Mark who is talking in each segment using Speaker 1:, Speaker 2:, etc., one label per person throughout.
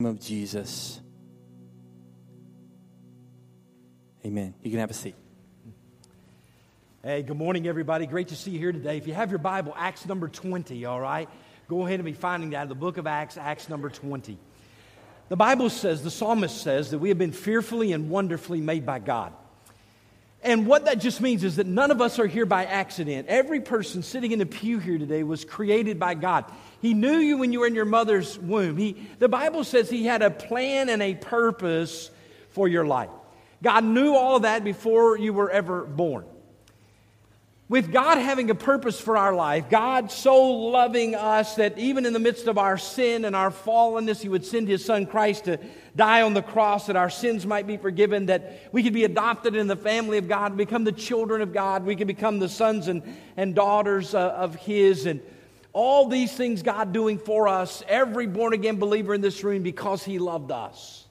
Speaker 1: Of Jesus. Amen. You can have a seat.
Speaker 2: Hey, good morning, everybody. Great to see you here today. If you have your Bible, Acts number 20, all right? Go ahead and be finding that in the book of Acts, Acts number 20. The Bible says, the psalmist says, that we have been fearfully and wonderfully made by God. And what that just means is that none of us are here by accident. Every person sitting in the pew here today was created by God. He knew you when you were in your mother's womb. The Bible says He had a plan and a purpose for your life. God knew all of that before you were ever born. With God having a purpose for our life, God so loving us that even in the midst of our sin and our fallenness, He would send His Son Christ to die on the cross that our sins might be forgiven, that we could be adopted in the family of God, become the children of God, we could become the sons and daughters of His, and all these things God doing for us, every born-again believer in this room, because He loved us.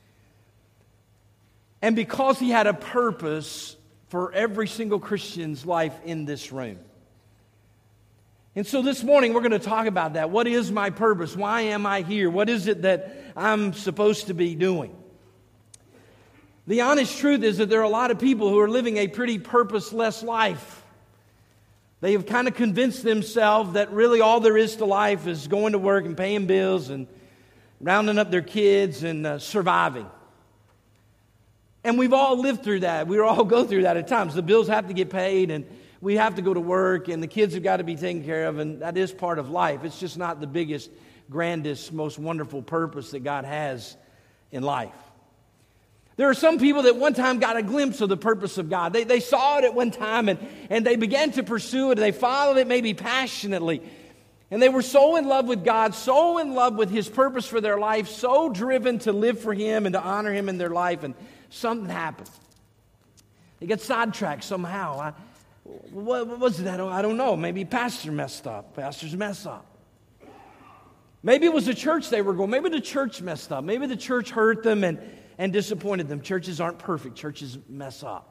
Speaker 2: And because He had a purpose for every single Christian's life in this room. And so this morning we're going to talk about that. What is my purpose? Why am I here? What is it that I'm supposed to be doing? The honest truth is that there are a lot of people who are living a pretty purposeless life. They have kind of convinced themselves that really all there is to life is going to work and paying bills and rounding up their kids and surviving. And we've all lived through that. We all go through that at times. The bills have to get paid and we have to go to work and the kids have got to be taken care of, and that is part of life. It's just not the biggest, grandest, most wonderful purpose that God has in life. There are some people that one time got a glimpse of the purpose of God. They saw it at one time and they began to pursue it and they followed it maybe passionately. And they were so in love with God, so in love with His purpose for their life, so driven to live for Him and to honor Him in their life, and something happened. They got sidetracked somehow. What was that? I don't know. Maybe pastor messed up. Pastors mess up. Maybe it was the church they were going. Maybe the church messed up. Maybe the church hurt them and disappointed them. Churches aren't perfect. Churches mess up.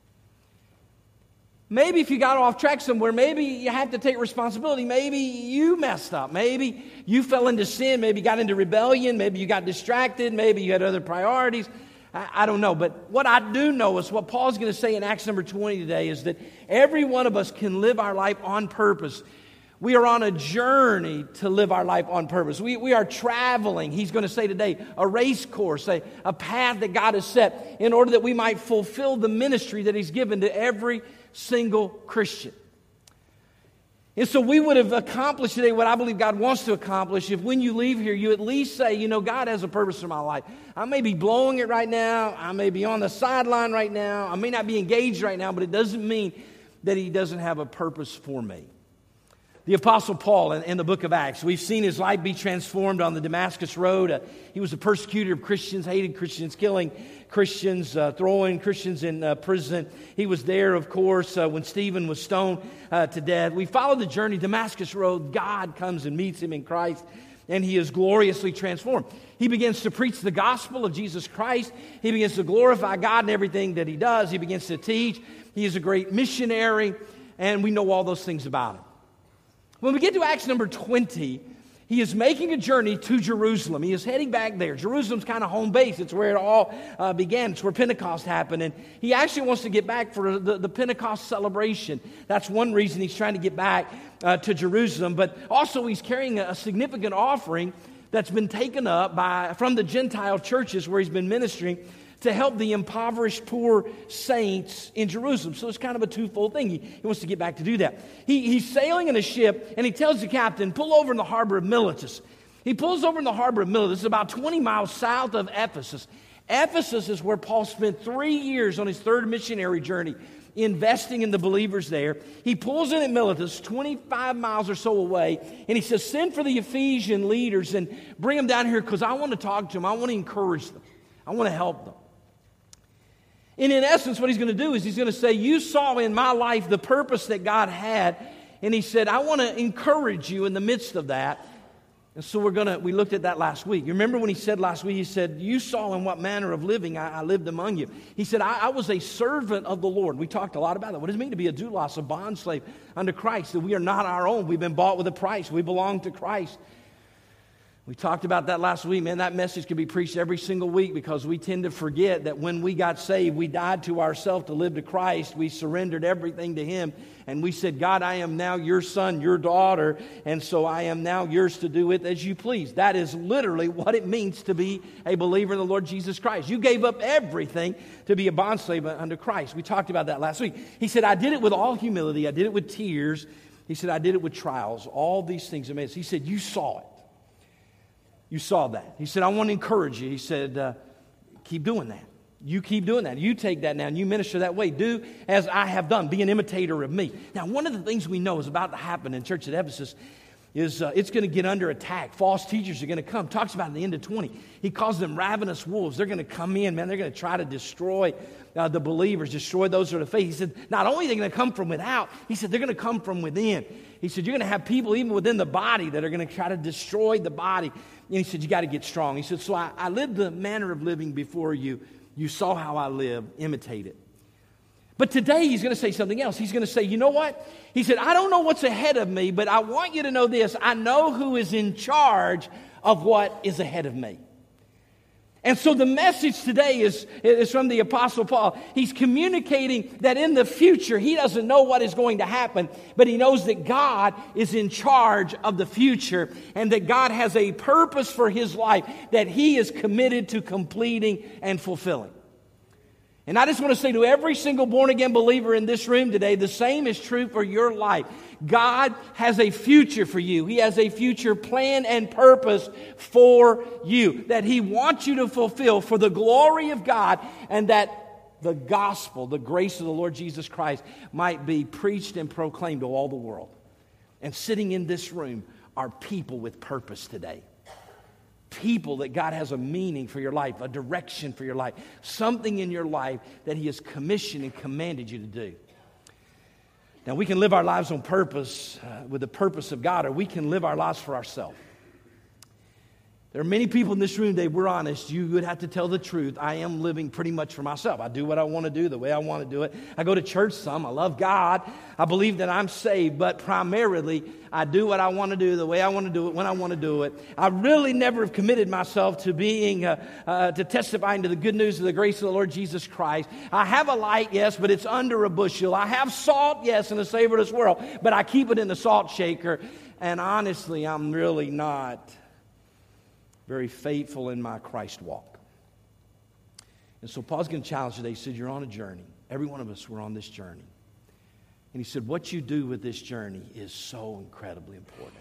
Speaker 2: Maybe if you got off track somewhere, maybe you had to take responsibility. Maybe you messed up. Maybe you fell into sin. Maybe you got into rebellion. Maybe you got distracted. Maybe you had other priorities. I don't know. But what I do know is what Paul's going to say in Acts number 20 today is that every one of us can live our life on purpose. We are on a journey to live our life on purpose. We are traveling, he's going to say today, a race course, a path that God has set in order that we might fulfill the ministry that He's given to every single Christian. And so we would have accomplished today what I believe God wants to accomplish if when you leave here, you at least say, you know, God has a purpose for my life. I may be blowing it right now. I may be on the sideline right now. I may not be engaged right now, but it doesn't mean that He doesn't have a purpose for me. The Apostle Paul in the book of Acts, we've seen his life be transformed on the Damascus Road. He was a persecutor of Christians, hated Christians, killing Christians, throwing Christians in prison. He was there, of course, when Stephen was stoned to death. We follow the journey, Damascus Road. God comes and meets him in Christ, and he is gloriously transformed. He begins to preach the gospel of Jesus Christ. He begins to glorify God in everything that he does. He begins to teach. He is a great missionary, and we know all those things about him. When we get to Acts number 20, he is making a journey to Jerusalem. He is heading back there. Jerusalem's kind of home base. It's where it all began. It's where Pentecost happened. And he actually wants to get back for the Pentecost celebration. That's one reason he's trying to get back to Jerusalem. But also he's carrying a significant offering that's been taken up from the Gentile churches where he's been ministering to help the impoverished poor saints in Jerusalem. So it's kind of a twofold thing. He wants to get back to do that. He's sailing in a ship, and he tells the captain, pull over in the harbor of Miletus. He pulls over in the harbor of Miletus. It's about 20 miles south of Ephesus. Ephesus is where Paul spent 3 years on his third missionary journey, investing in the believers there. He pulls in at Miletus, 25 miles or so away, and he says, send for the Ephesian leaders and bring them down here because I want to talk to them. I want to encourage them. I want to help them. And in essence, what he's going to do is he's going to say, you saw in my life the purpose that God had. And he said, I want to encourage you in the midst of that. And so we looked at that last week. You remember when he said last week, he said, you saw in what manner of living I lived among you. He said, I was a servant of the Lord. We talked a lot about that. What does it mean to be a doulos, a bondslave under Christ? That we are not our own. We've been bought with a price. We belong to Christ. We talked about that last week, man. That message could be preached every single week because we tend to forget that when we got saved, we died to ourselves to live to Christ. We surrendered everything to Him. And we said, God, I am now your son, your daughter, and so I am now yours to do with as you please. That is literally what it means to be a believer in the Lord Jesus Christ. You gave up everything to be a bondslave unto Christ. We talked about that last week. He said, I did it with all humility. I did it with tears. He said, I did it with trials. All these things. He said, you saw it. You saw that. He said, I want to encourage you. He said, keep doing that. You keep doing that. You take that now and you minister that way. Do as I have done. Be an imitator of me. Now, one of the things we know is about to happen in church at Ephesus is it's going to get under attack. False teachers are going to come. Talks about in the end of 20. He calls them ravenous wolves. They're going to come in, man. They're going to try to destroy the believers, destroy those who are of faith. He said, not only are they going to come from without, he said, they're going to come from within. He said, you're going to have people even within the body that are going to try to destroy the body. And he said, you got to get strong. He said, so I lived the manner of living before you. You saw how I live. Imitate it. But today he's going to say something else. He's going to say, you know what? He said, I don't know what's ahead of me, but I want you to know this. I know who is in charge of what is ahead of me. And so the message today is from the Apostle Paul. He's communicating that in the future, he doesn't know what is going to happen, but he knows that God is in charge of the future and that God has a purpose for his life that he is committed to completing and fulfilling. And I just want to say to every single born-again believer in this room today, the same is true for your life. God has a future for you. He has a future plan and purpose for you that He wants you to fulfill for the glory of God, and that the gospel, the grace of the Lord Jesus Christ, might be preached and proclaimed to all the world. And sitting in this room are people with purpose today. People that God has a meaning for your life, a direction for your life, something in your life that He has commissioned and commanded you to do. Now, we can live our lives on purpose, with the purpose of God, or we can live our lives for ourselves. There are many people in this room today, we're honest, you would have to tell the truth. I am living pretty much for myself. I do what I want to do, the way I want to do it. I go to church some. I love God. I believe that I'm saved, but primarily, I do what I want to do, the way I want to do it, when I want to do it. I really never have committed myself to being, to testifying to the good news of the grace of the Lord Jesus Christ. I have a light, yes, but it's under a bushel. I have salt, yes, in a savorless world, but I keep it in the salt shaker. And honestly, I'm really not very faithful in my Christ walk. And so Paul's going to challenge today. He said, you're on a journey. Every one of us, we're on this journey. And he said, what you do with this journey is so incredibly important.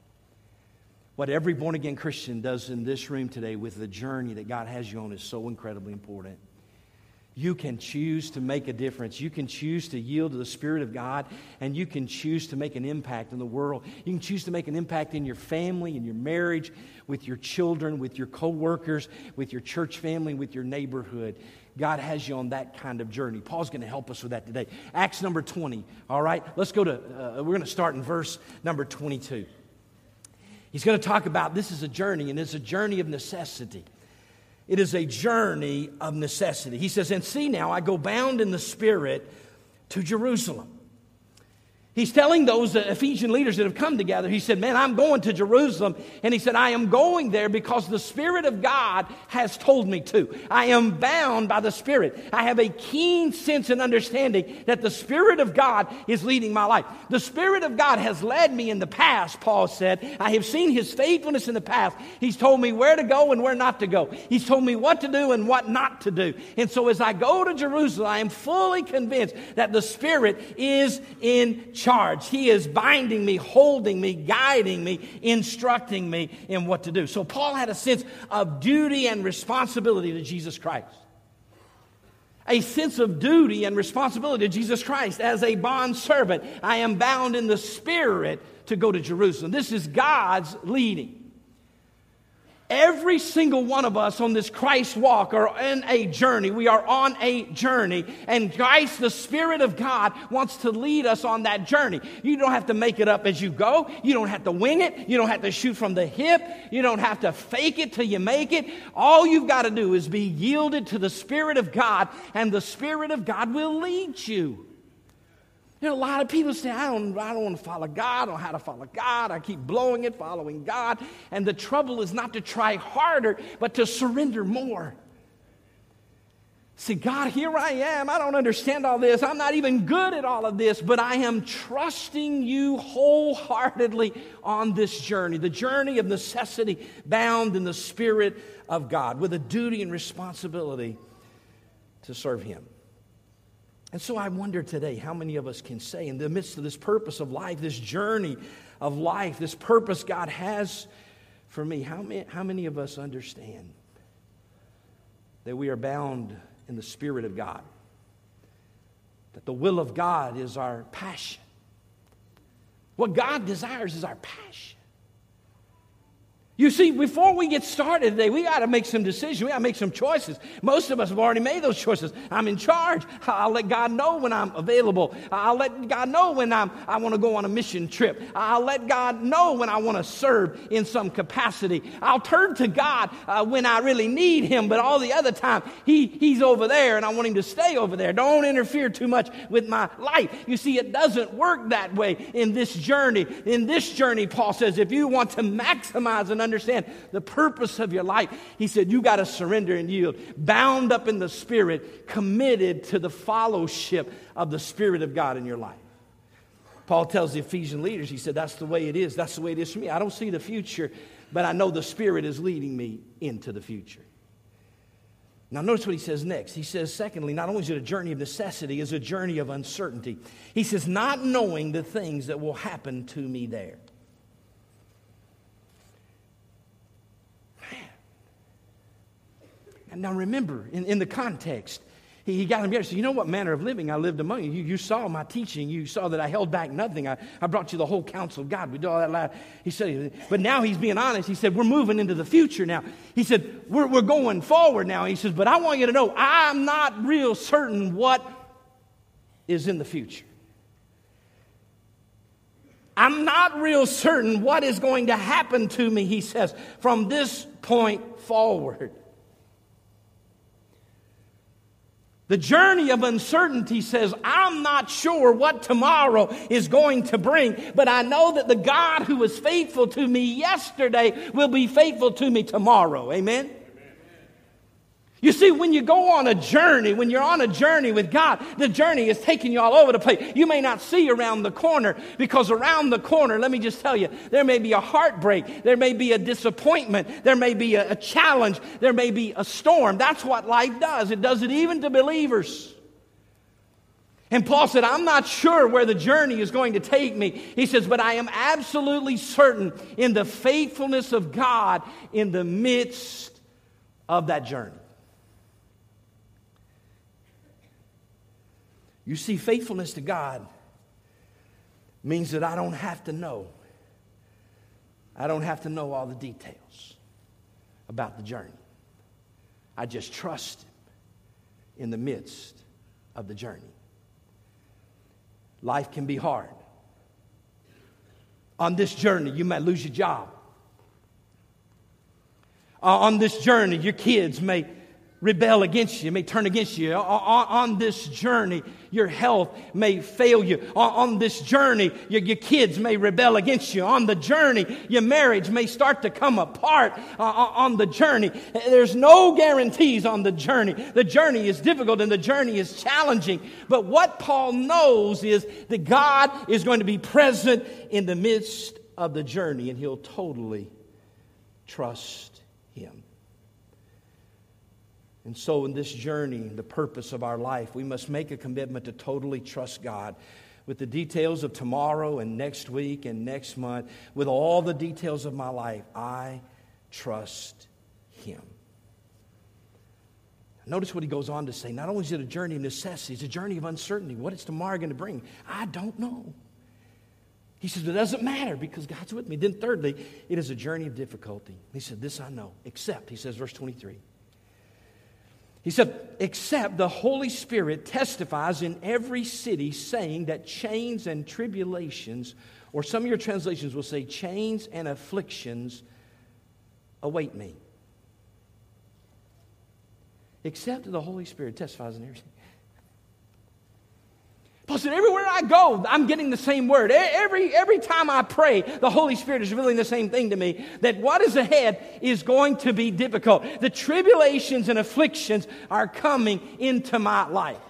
Speaker 2: What every born-again Christian does in this room today with the journey that God has you on is so incredibly important. You can choose to make a difference. You can choose to yield to the Spirit of God, and you can choose to make an impact in the world. You can choose to make an impact in your family, in your marriage, with your children, with your co-workers, with your church family, with your neighborhood. God has you on that kind of journey. Paul's going to help us with that today. Acts number 20, all right? Let's go to, we're going to start in verse number 22. He's going to talk about this is a journey, and it's a journey of necessity. It is a journey of necessity. He says, and see now, I go bound in the Spirit to Jerusalem. He's telling those Ephesian leaders that have come together, he said, man, I'm going to Jerusalem. And he said, I am going there because the Spirit of God has told me to. I am bound by the Spirit. I have a keen sense and understanding that the Spirit of God is leading my life. The Spirit of God has led me in the past, Paul said. I have seen His faithfulness in the past. He's told me where to go and where not to go. He's told me what to do and what not to do. And so as I go to Jerusalem, I am fully convinced that the Spirit is in charge. He is binding me, holding me, guiding me, instructing me in what to do. So Paul had a sense of duty and responsibility to Jesus Christ. A sense of duty and responsibility to Jesus Christ as a bondservant. I am bound in the Spirit to go to Jerusalem. This is God's leading. Every single one of us on this Christ walk are in a journey. We are on a journey. And Christ, the Spirit of God, wants to lead us on that journey. You don't have to make it up as you go. You don't have to wing it. You don't have to shoot from the hip. You don't have to fake it till you make it. All you've got to do is be yielded to the Spirit of God, and the Spirit of God will lead you. You know, a lot of people say, I don't want to follow God. I don't know how to follow God. I keep blowing it, following God. And the trouble is not to try harder, but to surrender more. See, God, here I am. I don't understand all this. I'm not even good at all of this, but I am trusting you wholeheartedly on this journey, the journey of necessity bound in the Spirit of God with a duty and responsibility to serve Him. And so I wonder today how many of us can say in the midst of this purpose of life, this journey of life, this purpose God has for me, how many of us understand that we are bound in the Spirit of God, that the will of God is our passion. What God desires is our passion. You see, before we get started today, we got to make some decisions. We got to make some choices. Most of us have already made those choices. I'm in charge. I'll let God know when I'm available. I'll let God know when I want to go on a mission trip. I'll let God know when I want to serve in some capacity. I'll turn to God when I really need Him, but all the other time, He's over there, and I want Him to stay over there. Don't interfere too much with my life. You see, it doesn't work that way in this journey. In this journey, Paul says, if you want to maximize and understand the purpose of your life, he said, you got to surrender and yield. Bound up in the Spirit, committed to the fellowship of the Spirit of God in your life. Paul tells the Ephesian leaders, he said, that's the way it is. That's the way it is for me. I don't see the future, but I know the Spirit is leading me into the future. Now notice what he says next. He says, secondly, not only is it a journey of necessity, it's a journey of uncertainty. He says, not knowing the things that will happen to me there. And now remember, in the context, he got him together and said, you know what manner of living I lived among you. You saw my teaching. You saw that I held back nothing. I brought you the whole counsel of God. We did all that loud. He said, but now he's being honest. He said, we're moving into the future now. He said, we're going forward now. He says, but I want you to know, I'm not real certain what is in the future. I'm not real certain what is going to happen to me, he says, from this point forward. The journey of uncertainty says, I'm not sure what tomorrow is going to bring, but I know that the God who was faithful to me yesterday will be faithful to me tomorrow. Amen? You see, when you go on a journey, when you're on a journey with God, the journey is taking you all over the place. You may not see around the corner, because around the corner, let me just tell you, there may be a heartbreak, there may be a disappointment, there may be a challenge, there may be a storm. That's what life does. It does it even to believers. And Paul said, I'm not sure where the journey is going to take me. He says, but I am absolutely certain in the faithfulness of God in the midst of that journey. You see, faithfulness to God means that I don't have to know. I don't have to know all the details about the journey. I just trust Him in the midst of the journey. Life can be hard. On this journey, you might lose your job. On this journey, your kids may rebel against you, may turn against you. On this journey, your health may fail you. On this journey, your kids may rebel against you. On the journey, your marriage may start to come apart. On the journey, there's no guarantees on the journey. The journey is difficult and the journey is challenging. But what Paul knows is that God is going to be present in the midst of the journey, and he'll totally trust Him. And so in this journey, the purpose of our life, we must make a commitment to totally trust God with the details of tomorrow and next week and next month. With all the details of my life, I trust Him. Notice what he goes on to say. Not only is it a journey of necessity, it's a journey of uncertainty. What is tomorrow going to bring? I don't know. He says, but it doesn't matter because God's with me. Then thirdly, it is a journey of difficulty. He said, this I know, except, he says, verse 23. He said, except the Holy Spirit testifies in every city, saying that chains and tribulations, or some of your translations will say chains and afflictions, await me. Except the Holy Spirit testifies in every city. Paul Listen, everywhere I go, I'm getting the same word. Every time I pray, the Holy Spirit is revealing the same thing to me, that what is ahead is going to be difficult. The tribulations and afflictions are coming into my life.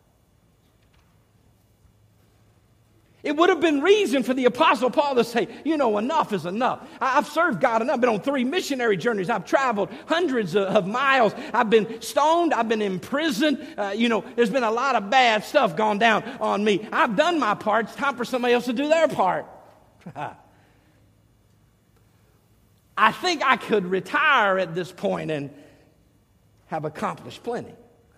Speaker 2: It would have been reason for the Apostle Paul to say, enough is enough. I've served God enough. I've been on 3 missionary journeys. I've traveled hundreds of miles. I've been stoned. I've been imprisoned. There's been a lot of bad stuff gone down on me. I've done my part. It's time for somebody else to do their part. I think I could retire at this point and have accomplished plenty.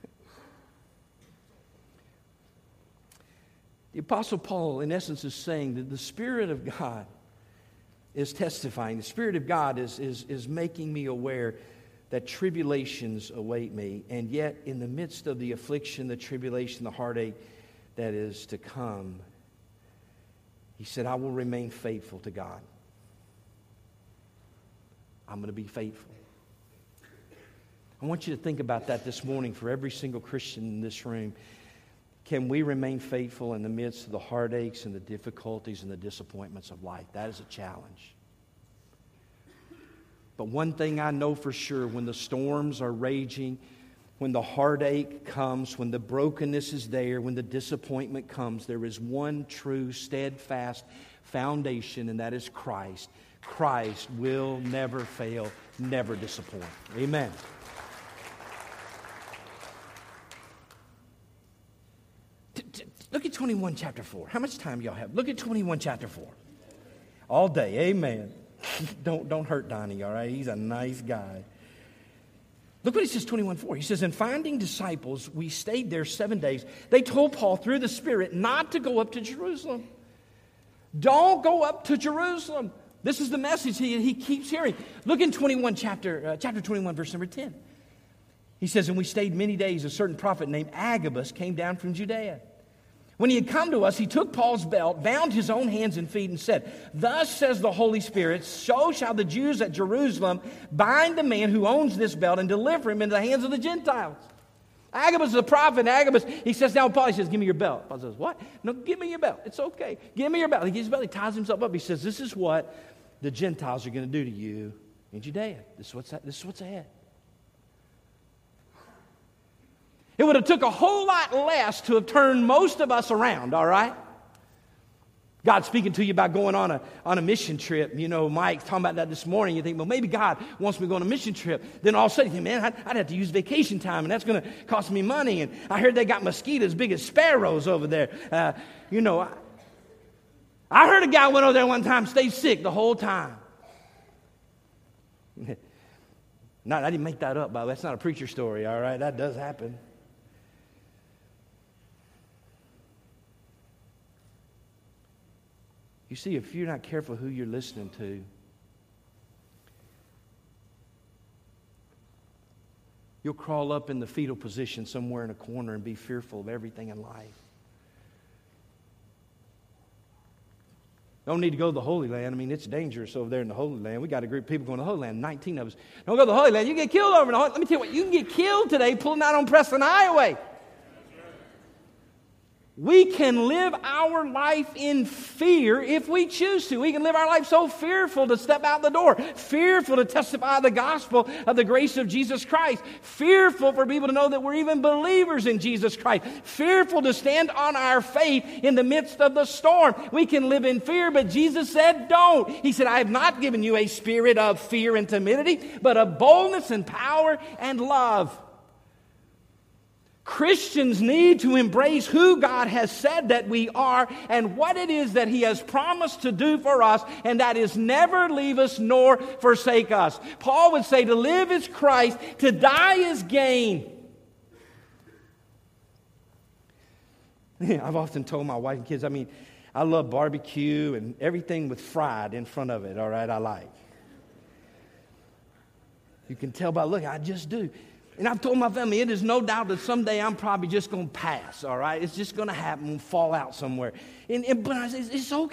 Speaker 2: The Apostle Paul, in essence, is saying that the Spirit of God is testifying. The Spirit of God is making me aware that tribulations await me. And yet, in the midst of the affliction, the tribulation, the heartache that is to come, he said, I will remain faithful to God. I'm going to be faithful. I want you to think about that this morning for every single Christian in this room. Can we remain faithful in the midst of the heartaches and the difficulties and the disappointments of life? That is a challenge. But one thing I know for sure, when the storms are raging, when the heartache comes, when the brokenness is there, when the disappointment comes, there is one true, steadfast foundation, and that is Christ. Christ will never fail, never disappoint. Amen. Look at 21 chapter 4. How much time y'all have? Look at 21 chapter 4. All day. Amen. Don't hurt Donnie, all right? He's a nice guy. Look what he says, 21:4. He says, in finding disciples, we stayed there 7 days. They told Paul through the Spirit not to go up to Jerusalem. Don't go up to Jerusalem. This is the message he keeps hearing. Look in chapter 21, verse number 10. He says, and we stayed many days. A certain prophet named Agabus came down from Judea. When he had come to us, he took Paul's belt, bound his own hands and feet, and said, thus says the Holy Spirit, so shall the Jews at Jerusalem bind the man who owns this belt and deliver him into the hands of the Gentiles. Agabus is a prophet. Agabus, he says, now Paul, he says, give me your belt. Paul says, what? No, give me your belt. It's okay. Give me your belt. He gives his belt. He ties himself up. He says, this is what the Gentiles are going to do to you in Judea. This is what's ahead. It would have took a whole lot less to have turned most of us around, all right? God's speaking to you about going on a mission trip. Mike's talking about that this morning. You think, well, maybe God wants me to go on a mission trip. Then all of a sudden, you think, man, I'd have to use vacation time, and that's going to cost me money. And I heard they got mosquitoes as big as sparrows over there. I heard a guy went over there one time, stayed sick the whole time. I didn't make that up, by the way. That's not a preacher story, all right? That does happen. You see, if you're not careful who you're listening to, you'll crawl up in the fetal position somewhere in a corner and be fearful of everything in life. Don't need to go to the Holy Land. I mean, it's dangerous over there in the Holy Land. We got a group of people going to the Holy Land, 19 of us. Don't go to the Holy Land. You get killed over in the Holy Land. Let me tell you what, you can get killed today pulling out on Preston Highway. We can live our life in fear if we choose to. We can live our life so fearful to step out the door, fearful to testify the gospel of the grace of Jesus Christ, fearful for people to know that we're even believers in Jesus Christ, fearful to stand on our faith in the midst of the storm. We can live in fear, but Jesus said, don't. He said, I have not given you a spirit of fear and timidity, but of boldness and power and love. Christians need to embrace who God has said that we are and what it is that He has promised to do for us, and that is never leave us nor forsake us. Paul would say to live is Christ, to die is gain. I've often told my wife and kids, I love barbecue and everything with fried in front of it, all right, I like. You can tell by looking, I just do. And I've told my family, it is no doubt that someday I'm probably just going to pass, all right? It's just going to happen and fall out somewhere. But I say, it's okay.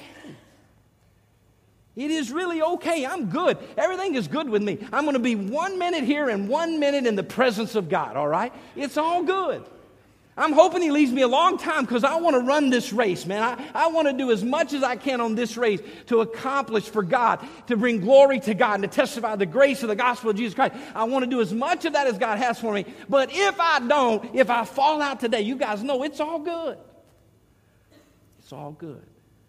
Speaker 2: It is really okay. I'm good. Everything is good with me. I'm going to be 1 minute here and 1 minute in the presence of God, all right? It's all good. I'm hoping he leaves me a long time because I want to run this race, man. I want to do as much as I can on this race to accomplish for God, to bring glory to God, and to testify the grace of the gospel of Jesus Christ. I want to do as much of that as God has for me. But if I don't, if I fall out today, you guys know it's all good. It's all good.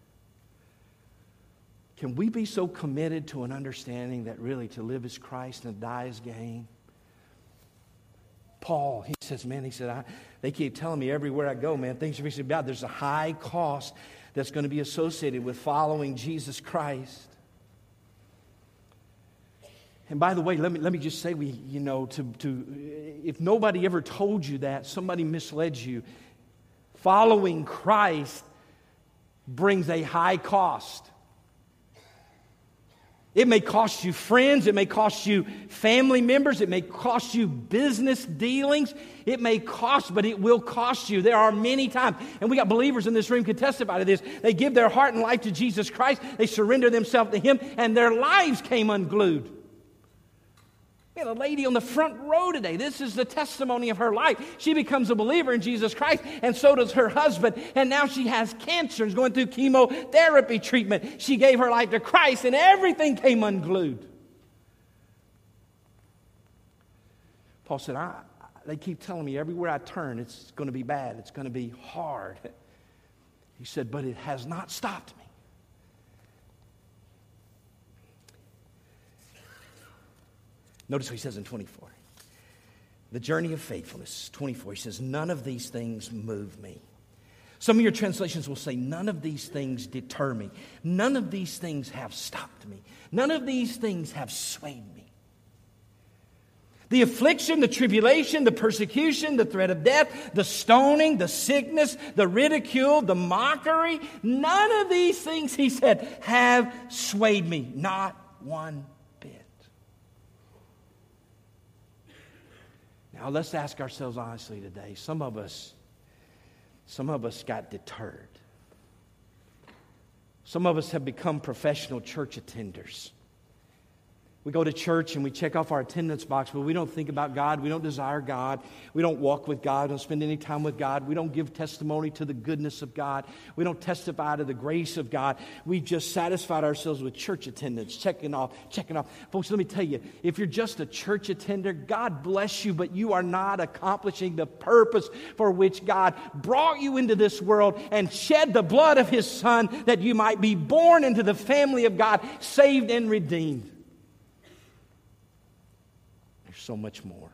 Speaker 2: Can we be so committed to an understanding that really to live is Christ and to die is gain? Paul, he says, they keep telling me everywhere I go, man, things are really bad. There's a high cost that's going to be associated with following Jesus Christ. And by the way, let me just say, if nobody ever told you that, somebody misled you. Following Christ brings a high cost. It may cost you friends. It may cost you family members. It may cost you business dealings. It may cost, but it will cost you. There are many times, and we got believers in this room who can testify to this. They give their heart and life to Jesus Christ. They surrender themselves to Him, and their lives came unglued. We had a lady on the front row today. This is the testimony of her life. She becomes a believer in Jesus Christ, and so does her husband. And now she has cancer and is going through chemotherapy treatment. She gave her life to Christ, and everything came unglued. Paul said, they keep telling me everywhere I turn, it's going to be bad. It's going to be hard. He said, but it has not stopped me. Notice what he says in 24. The journey of faithfulness, 24, he says, none of these things move me. Some of your translations will say, none of these things deter me. None of these things have stopped me. None of these things have swayed me. The affliction, the tribulation, the persecution, the threat of death, the stoning, the sickness, the ridicule, the mockery, none of these things, he said, have swayed me. Not one bit. Now, let's ask ourselves honestly today. Some of us got deterred. Some of us have become professional church attenders. We go to church and we check off our attendance box, but we don't think about God. We don't desire God. We don't walk with God. We don't spend any time with God. We don't give testimony to the goodness of God. We don't testify to the grace of God. We just satisfied ourselves with church attendance, checking off. Folks, let me tell you, if you're just a church attender, God bless you, but you are not accomplishing the purpose for which God brought you into this world and shed the blood of His Son that you might be born into the family of God, saved and redeemed. So much more.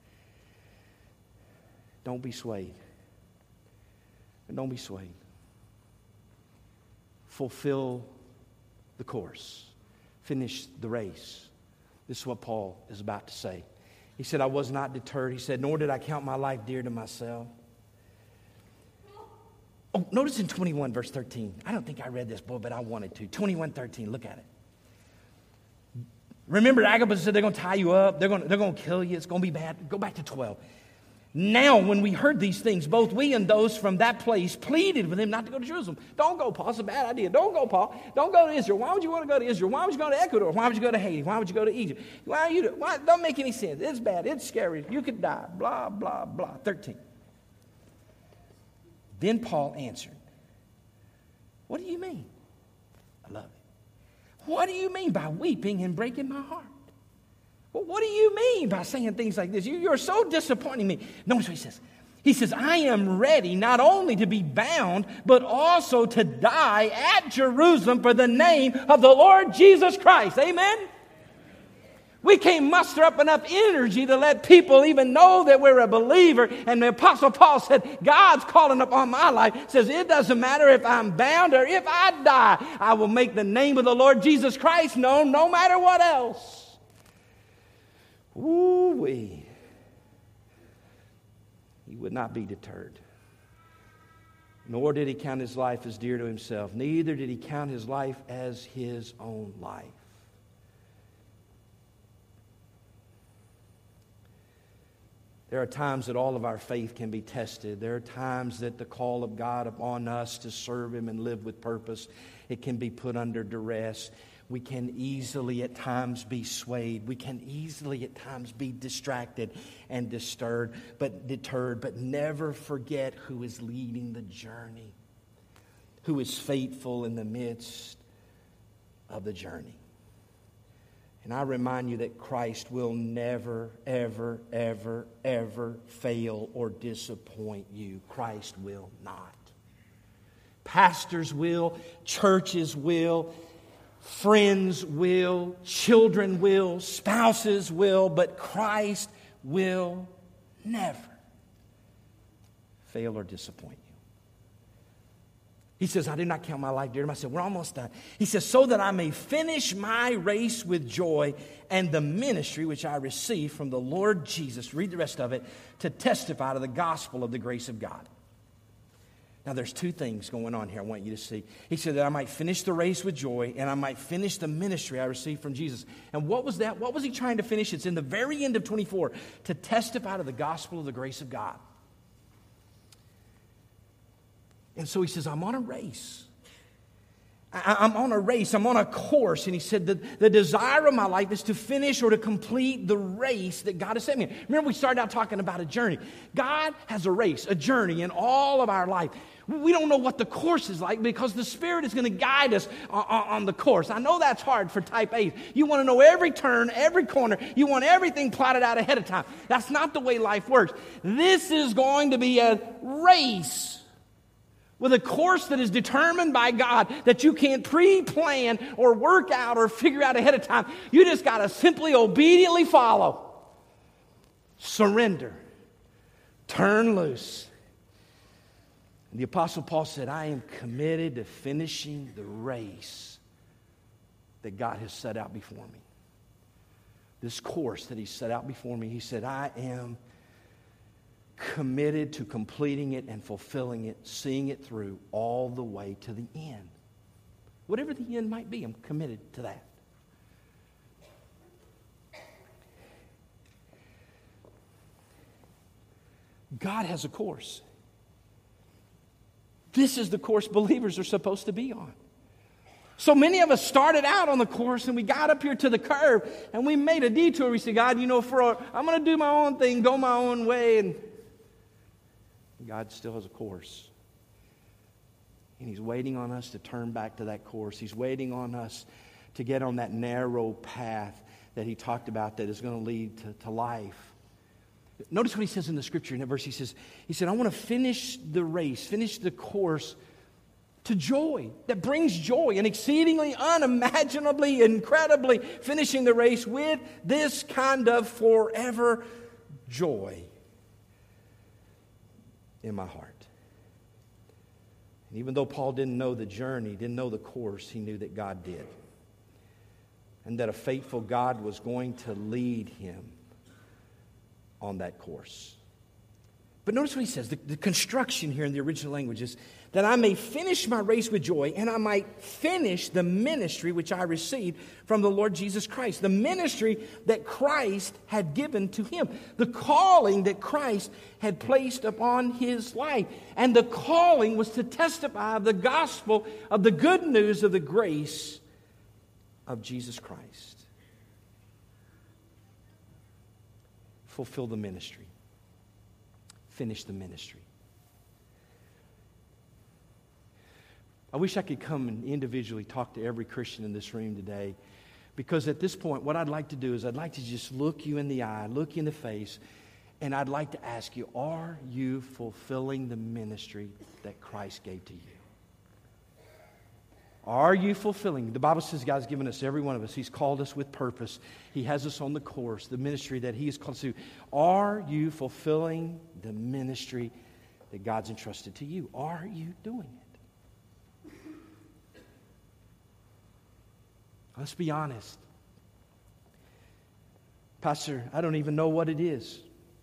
Speaker 2: Don't be swayed. And don't be swayed. Fulfill the course. Finish the race. This is what Paul is about to say. He said, I was not deterred. He said, nor did I count my life dear to myself. Oh, notice in 21 verse 13. I don't think I read this, boy, but I wanted to. 21:13, look at it. Remember, Agabus said they're going to tie you up. They're going to kill you. It's going to be bad. Go back to 12. Now, when we heard these things, both we and those from that place pleaded with him not to go to Jerusalem. Don't go, Paul. It's a bad idea. Don't go, Paul. Don't go to Israel. Why would you want to go to Israel? Why would you go to Ecuador? Why would you go to Haiti? Why would you go to Egypt? Don't make any sense. It's bad. It's scary. You could die. Blah, blah, blah. 13. Then Paul answered, what do you mean? I love it. What do you mean by weeping and breaking my heart? Well, what do you mean by saying things like this? You're so disappointing me. Notice what he says. He says, I am ready not only to be bound, but also to die at Jerusalem for the name of the Lord Jesus Christ. Amen? We can't muster up enough energy to let people even know that we're a believer. And the Apostle Paul said, God's calling upon my life. Says, it doesn't matter if I'm bound or if I die. I will make the name of the Lord Jesus Christ known no matter what else. Ooh-wee. He would not be deterred. Nor did he count his life as dear to himself. Neither did he count his life as his own life. There are times that all of our faith can be tested. There are times that the call of God upon us to serve Him and live with purpose, it can be put under duress. we can easily at times be swayed. We can easily at times be distracted and deterred, but never forget who is leading the journey, who is faithful in the midst of the journey. And I remind you that Christ will never, ever, ever, ever fail or disappoint you. Christ will not. Pastors will, churches will, friends will, children will, spouses will, but Christ will never fail or disappoint you. He says, I did not count my life dear to him. I said, we're almost done. He says, so that I may finish my race with joy and the ministry which I received from the Lord Jesus, read the rest of it, to testify to the gospel of the grace of God. Now, there's two things going on here I want you to see. He said that I might finish the race with joy and I might finish the ministry I received from Jesus. And what was that? What was he trying to finish? It's in the very end of 24, to testify to the gospel of the grace of God. And so he says, I'm on a race. I'm on a race. I'm on a course. And he said that the desire of my life is to finish or to complete the race that God has set me. Remember, we started out talking about a journey. God has a race, a journey in all of our life. We don't know what the course is like because the Spirit is going to guide us on the course. I know that's hard for type A. You want to know every turn, every corner. You want everything plotted out ahead of time. That's not the way life works. This is going to be a race with a course that is determined by God that you can't pre-plan or work out or figure out ahead of time. You just got to simply obediently follow. Surrender. Turn loose. And the Apostle Paul said, I am committed to finishing the race that God has set out before me. This course that He set out before me, he said, I am committed to completing it and fulfilling it, seeing it through all the way to the end. Whatever the end might be, I'm committed to that. God has a course. This is the course believers are supposed to be on. So many of us started out on the course and we got up here to the curve and we made a detour. We said, God, I'm going to do my own thing, go my own way. And God still has a course. And He's waiting on us to turn back to that course. He's waiting on us to get on that narrow path that He talked about that is going to lead to life. Notice what He says in the Scripture in that verse. He said, I want to finish the race, finish the course to joy, that brings joy, and exceedingly, unimaginably, incredibly finishing the race with this kind of forever joy in my heart. And even though Paul didn't know the journey, didn't know the course, he knew that God did. And that a faithful God was going to lead him on that course. But notice what he says. The construction here in the original language is that I may finish my race with joy and I might finish the ministry which I received from the Lord Jesus Christ. The ministry that Christ had given to him. The calling that Christ had placed upon his life. And the calling was to testify of the gospel of the good news of the grace of Jesus Christ. Fulfill the ministry. Finish the ministry. I wish I could come and individually talk to every Christian in this room today, because at this point, what I'd like to do is I'd like to just look you in the eye, look you in the face, and I'd like to ask you, are you fulfilling the ministry that Christ gave to you? Are you fulfilling? The Bible says God's given us, every one of us, He's called us with purpose. He has us on the course, the ministry that He has called us to. Are you fulfilling the ministry that God's entrusted to you? Are you doing it? Let's be honest. Pastor, I don't even know what it is.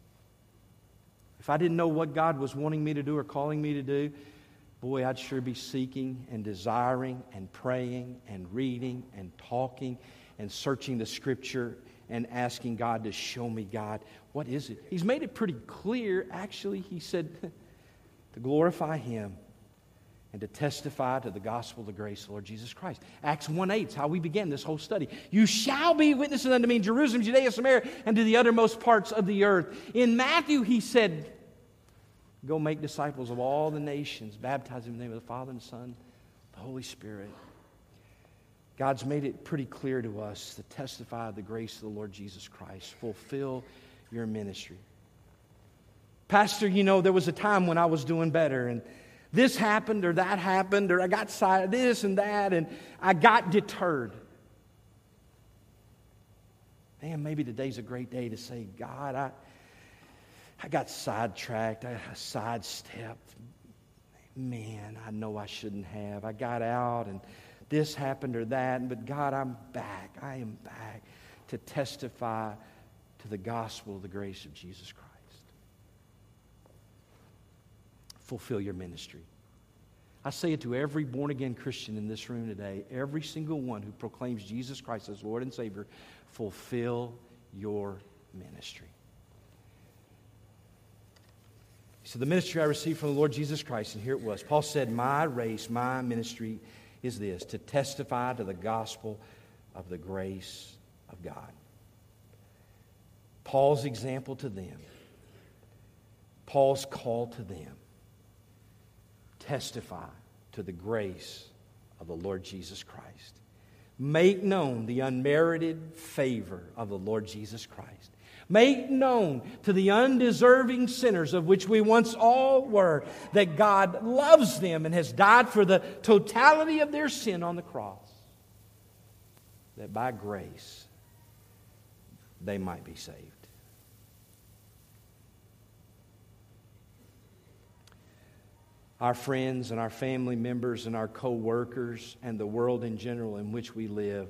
Speaker 2: If I didn't know what God was wanting me to do or calling me to do, boy, I'd sure be seeking and desiring and praying and reading and talking and searching the Scripture and asking God to show me, God, what is it? He's made it pretty clear, actually. He said to glorify Him and to testify to the gospel of the grace of the Lord Jesus Christ. Acts 1:8 is how we began this whole study. You shall be witnesses unto me in Jerusalem, Judea, Samaria, and to the uttermost parts of the earth. In Matthew, he said, go make disciples of all the nations, baptize them in the name of the Father and the Son, the Holy Spirit. God's made it pretty clear to us to testify of the grace of the Lord Jesus Christ. Fulfill your ministry. Pastor, there was a time when I was doing better, and this happened or that happened, or I got sight of this and that, and I got deterred. Man, maybe today's a great day to say, God, I got sidetracked. I sidestepped. Man, I know I shouldn't have. I got out and this happened or that. But God, I'm back. I am back to testify to the gospel of the grace of Jesus Christ. Fulfill your ministry. I say it to every born-again Christian in this room today, every single one who proclaims Jesus Christ as Lord and Savior, fulfill your ministry. So the ministry I received from the Lord Jesus Christ, and here it was. Paul said, my race, my ministry is this, to testify to the gospel of the grace of God. Paul's example to them, Paul's call to them, testify to the grace of the Lord Jesus Christ. Make known the unmerited favor of the Lord Jesus Christ. Make known to the undeserving sinners, of which we once all were, that God loves them and has died for the totality of their sin on the cross, that by grace they might be saved. Our friends and our family members and our co-workers and the world in general in which we live,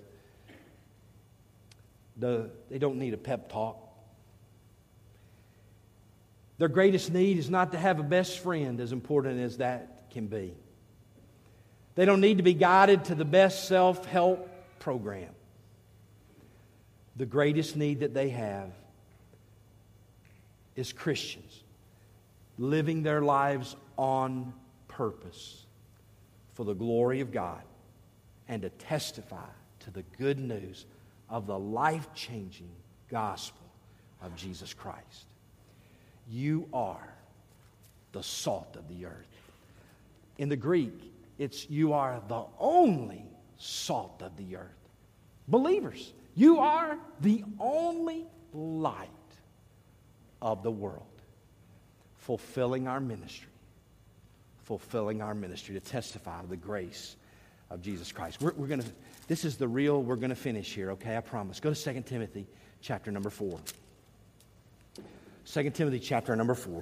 Speaker 2: they don't need a pep talk. Their greatest need is not to have a best friend, as important as that can be. They don't need to be guided to the best self-help program. The greatest need that they have is Christians living their lives on purpose for the glory of God and to testify to the good news of the life-changing gospel of Jesus Christ. You are the salt of the earth. In the Greek, it's you are the only salt of the earth. Believers, you are the only light of the world. Fulfilling our ministry to testify of the grace of Jesus Christ. This is the real, we're going to finish here, okay? I promise. Go to 2 Timothy chapter number 4. 2 Timothy chapter number 4.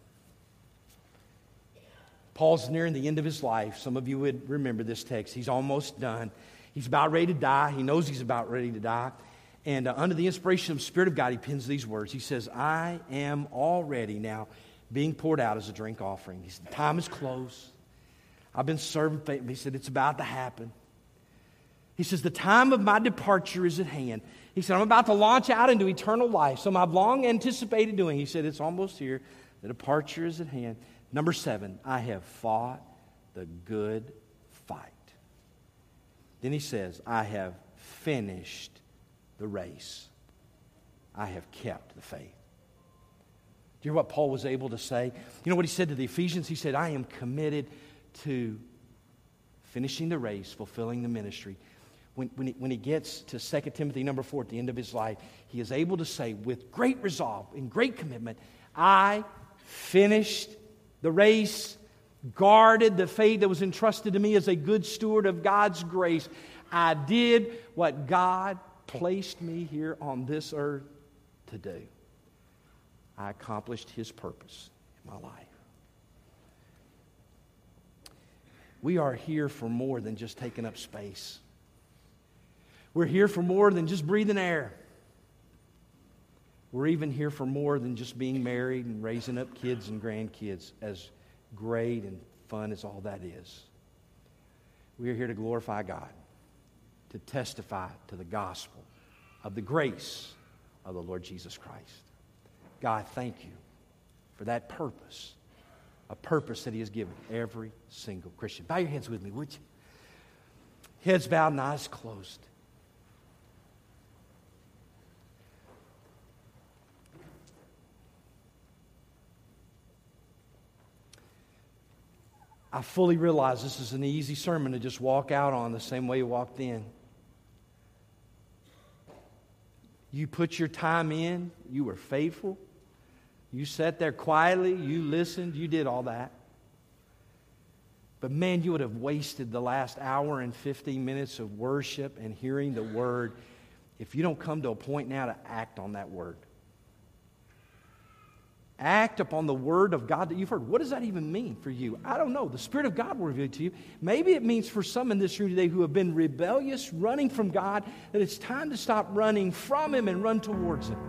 Speaker 2: Paul's nearing the end of his life. Some of you would remember this text. He's almost done. He's about ready to die. He knows he's about ready to die. And under the inspiration of the Spirit of God, he pens these words. He says, I am already now being poured out as a drink offering. He said, the time is close. I've been serving faithfully. He said, it's about to happen. He says, the time of my departure is at hand. He said, I'm about to launch out into eternal life. Something I've long anticipated doing. He said, it's almost here. The departure is at hand. Number 7, I have fought the good fight. Then he says, I have finished the race. I have kept the faith. Do you hear what Paul was able to say? You know what he said to the Ephesians? He said, I am committed to finishing the race, fulfilling the ministry. When he gets to 2 Timothy number 4 at the end of his life, he is able to say with great resolve and great commitment, I finished the race, guarded the faith that was entrusted to me as a good steward of God's grace. I did what God placed me here on this earth to do. I accomplished His purpose in my life. We are here for more than just taking up space. We're here for more than just breathing air. We're even here for more than just being married and raising up kids and grandkids, as great and fun as all that is. We are here to glorify God, to testify to the gospel of the grace of the Lord Jesus Christ. God, thank you for that purpose a purpose that He has given every single Christian. Bow your heads with me, would you? Heads bowed and eyes closed. I fully realize this is an easy sermon to just walk out on the same way you walked in. You put your time in. You were faithful. You sat there quietly. You listened. You did all that. But man, you would have wasted the last hour and 15 minutes of worship and hearing the Word if you don't come to a point now to act on that Word. Act upon the Word of God that you've heard. What does that even mean for you? I don't know. The Spirit of God will reveal it to you. Maybe it means for some in this room today who have been rebellious, running from God, that it's time to stop running from Him and run towards Him.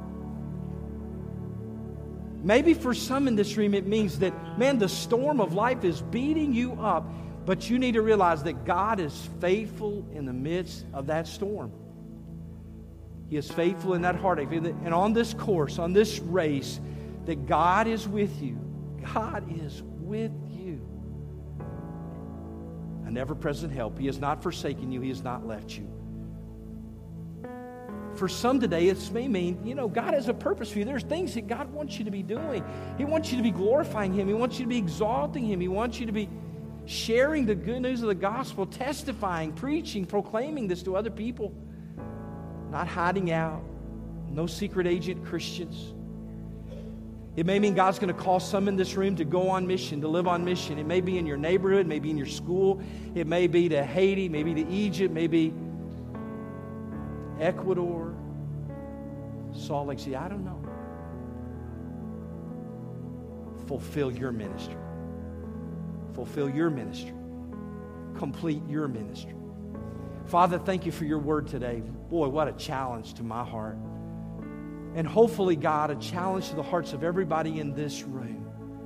Speaker 2: Maybe for some in this room it means that, man, the storm of life is beating you up, but you need to realize that God is faithful in the midst of that storm. He is faithful in that heartache. And on this course, on this race, that God is with you. God is with you. An ever-present help. He has not forsaken you. He has not left you. For some today, it may mean, God has a purpose for you. There's things that God wants you to be doing. He wants you to be glorifying Him. He wants you to be exalting Him. He wants you to be sharing the good news of the gospel, testifying, preaching, proclaiming this to other people. Not hiding out. No secret agent Christians. It may mean God's going to call some in this room to go on mission, to live on mission. It may be in your neighborhood, maybe in your school. It may be to Haiti, maybe to Egypt, maybe Ecuador, Salt Lake City. I don't know. Fulfill your ministry. Fulfill your ministry. Complete your ministry. Father, thank you for your word today. Boy, what a challenge to my heart. And hopefully, God, a challenge to the hearts of everybody in this room.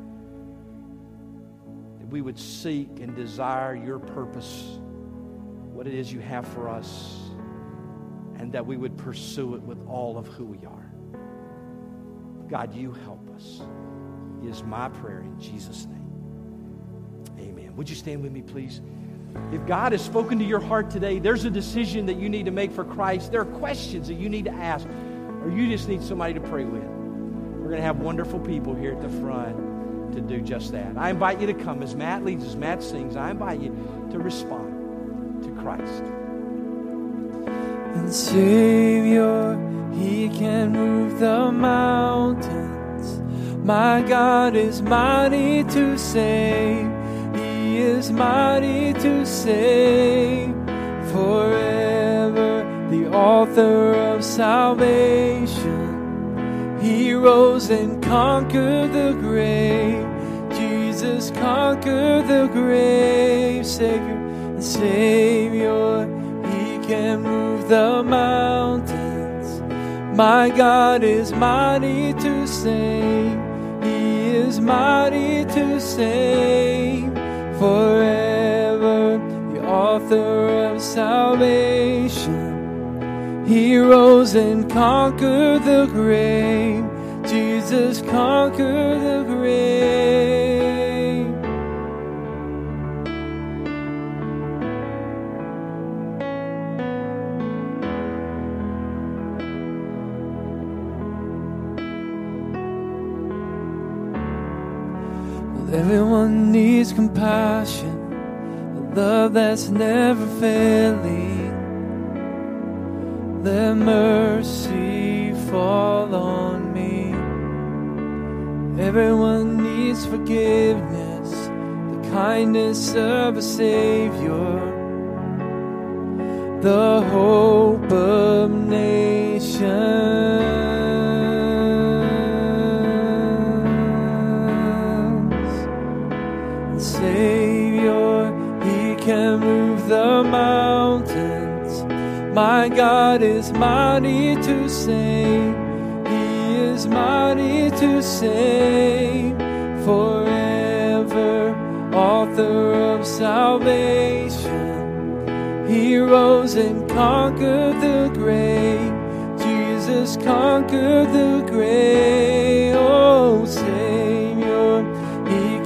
Speaker 2: That we would seek and desire your purpose, what it is you have for us, and that we would pursue it with all of who we are. God, you help us. It is my prayer in Jesus' name. Amen. Would you stand with me, please? If God has spoken to your heart today, there's a decision that you need to make for Christ. There are questions that you need to ask, or you just need somebody to pray with. We're going to have wonderful people here at the front to do just that. I invite you to come as Matt leads, as Matt sings. I invite you to respond to Christ.
Speaker 3: And Savior, He can move the mountains. My God is mighty to save. He is mighty to save. Forever the author of salvation. He rose and conquered the grave. Jesus conquered the grave. Savior, He can move the mountains. My God is mighty to save. He is mighty to save. Forever the author of salvation. He rose and conquered the grave. Jesus conquered the grave. Well, everyone needs compassion, a love that's never failing. Let mercy fall on me. Everyone needs forgiveness, the kindness of a Savior, the hope of nations. Savior, He can move the mountains. My God is mighty to save. He is mighty to save. Forever, author of salvation. He rose and conquered the grave. Jesus conquered the grave. Oh, Savior, He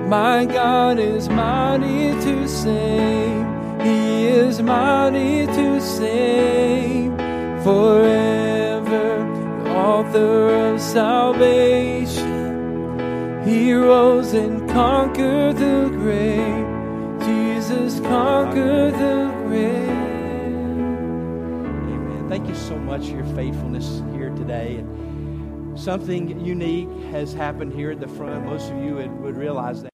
Speaker 3: My God is mighty to save. He is mighty to save. Forever, the author of salvation. He rose and conquered the grave. Jesus conquered the grave.
Speaker 2: Amen. Thank you so much for your faithfulness here today. And something unique has happened here at the front. Most of you would realize that.